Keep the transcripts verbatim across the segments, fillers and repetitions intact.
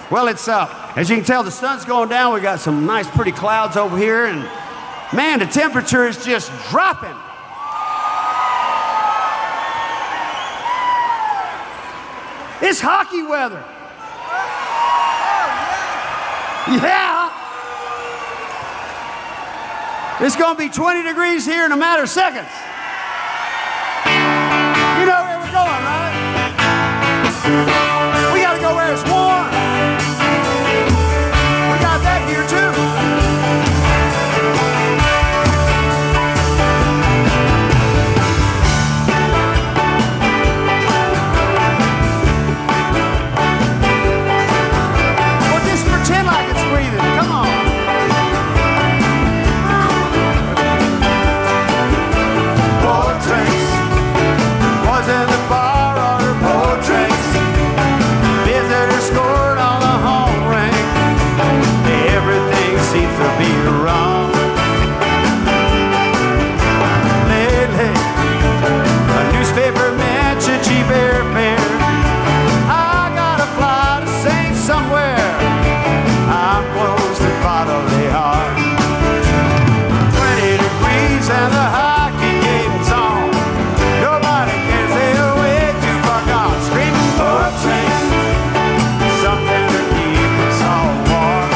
Well, it's uh, as you can tell, the sun's going down. We got some nice, pretty clouds over here, and man, the temperature is just dropping. It's hockey weather. Yeah. It's going to be twenty degrees here in a matter of seconds. You know where we're going, right? We got to go where it's warm. We got that here too. Well, just pretend like it's breathing. Come on. More drinks. Was in the bar, ordered more drinks. Visitor scored on the home ring. Everything seems to be wrong. Lately, a newspaper mentioned cheap airfare. I gotta fly to Saint somewhere. I'm close to bodily harm. Twenty degrees and the hockey game's on. Nobody can stay away too far gone. Screaming for drinks, something to keep us all warm.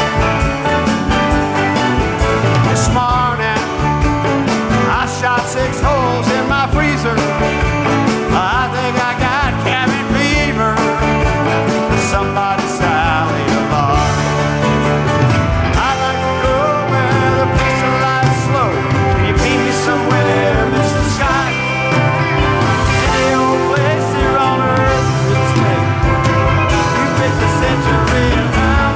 This morning, I shot six holes in my freezer. I think I got cabin fever. Somebody sound the alarm. I'd like to go where the pace of life's slow. Can you meet me somewhere, Mister Scott? Any old place here on earth that's made. You pick the century and time.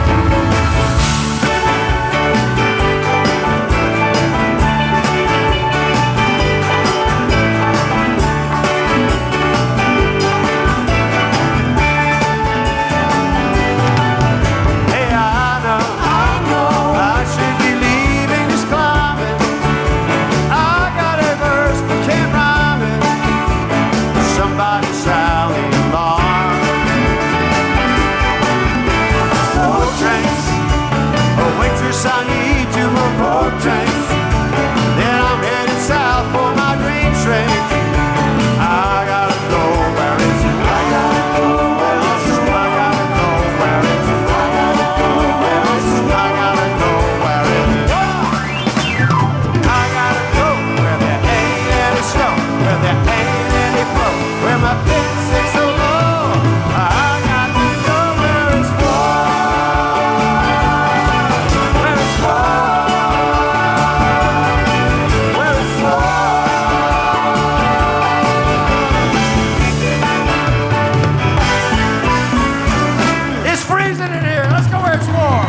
Hey, I know, I know I should be leaving this climate. I got a verse but can't rhyme it. Somebody sound the alarm. More drinks. Oh, waitress, I need two more more drinks. Then I'm headed south for my dream train. I gotta go where it's I gotta go where it's I gotta go where it's I gotta go where it's I gotta go where it's I gotta go where there ain't any snow, where there ain't any flow, where my feet sink so low. I got to go where it's warm, where it's warm, where it's warm. It's freezing in here. Let's go where it's warm.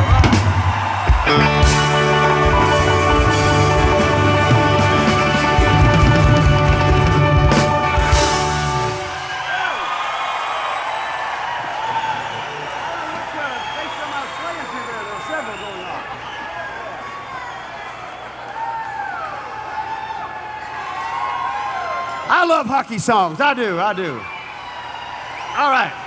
I love hockey songs. I do. I do. All right.